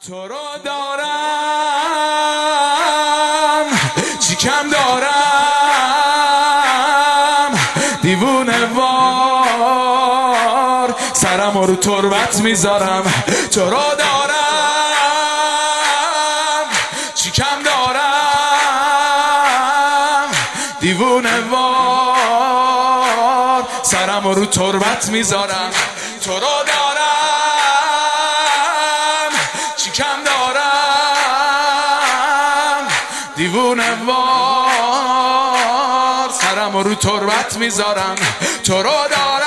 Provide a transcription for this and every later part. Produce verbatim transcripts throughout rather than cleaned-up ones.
تو رو دارم چی کم دارم دیوونه وار سرم رو تربت میذارم. تو رو دارم چی کم دارم دیوونه وار سرم رو تربت میذارم. تو رو دارم چی کم دارم دیوونه وار سرم رو تربت میذارم. تو رو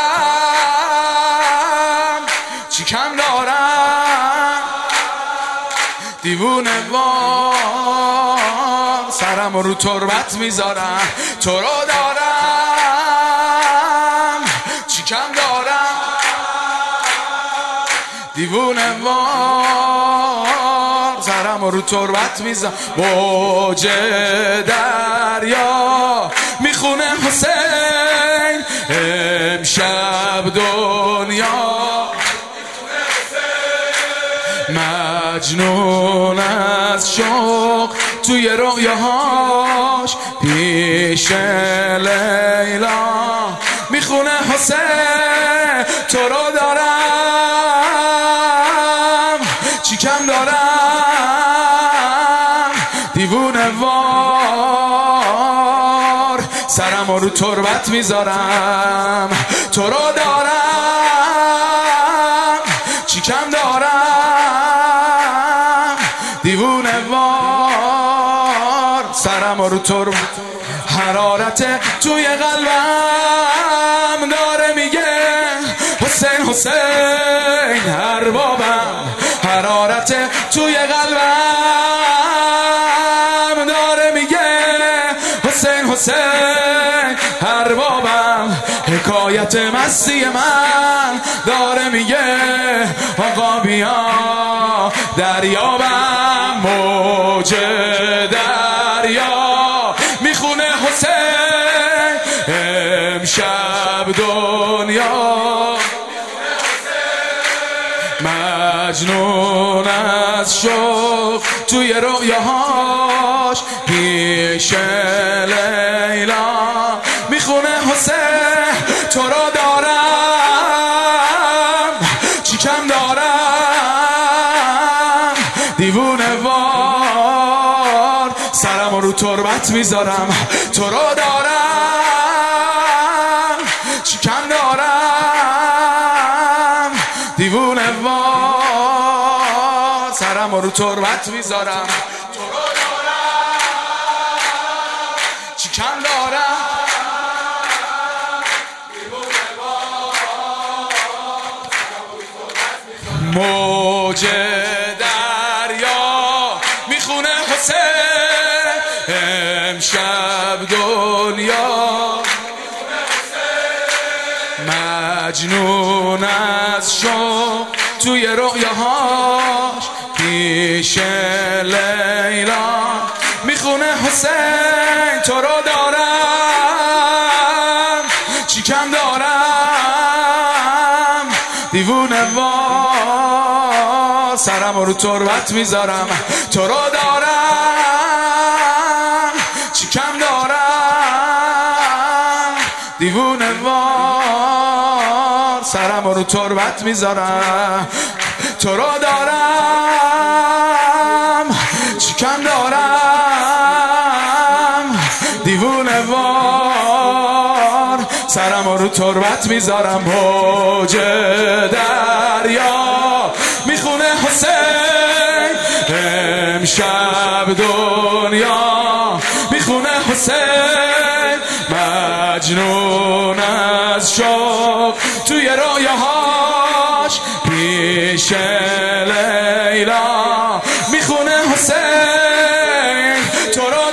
دارم چی کم دارم دیوونه وار سرم رو تربت میذارم. تو رو دارم چی کم دارم دیوونه وار سرم رو تربت میزن. موج دریا میخونه حسین امشب دنیا مجنون از شوق توی رویاهاش پیش لیلا میخونه حسین. تو رو دارم چی کم دارم دیوونه وار سرم رو تربت میذارم. تو رو دارم چی کم دارم دیوونه وار سرم رو تربت. حرارت توی قلبم داره میگه حسین حسین هر بابم. حرارت توی قلبم داره میگه حسین حسین هر بابم. حکایت مستی من داره میگه آقا بیا دریابم. موج دریا میخونه حسین امشب دنیا مجنون از شوق توی رویاهاش پیش لیلا میخونه حسین. تو رو دارم چی کم دارم دیوونه وار سرم رو تربت میذارم. تو رو دارم چی کم دارم دیوونه وار سرم رو تربت میذارم. تو رو دارم چی کم دارم دیوونه وار موج دریا میخونه حسین امشب دنیا مجنون از شوق توی رویاهاش پیش لیلا میخونه حسین. تو رو دارم چی کم دارم دیوونه وار سرم رو تربت میذارم. تو رو دارم چی کم دارم دیوونه وار سرم رو تربت میذارم. تو رو دارم چی کم دارم دیوونه وار سرم رو تربت میذارم. موج دریا میخونه حسین امشب دنیا میخونه حسین مجنون از شوق توی رویاهاش پیش لیلا میخونه حسین. تو رو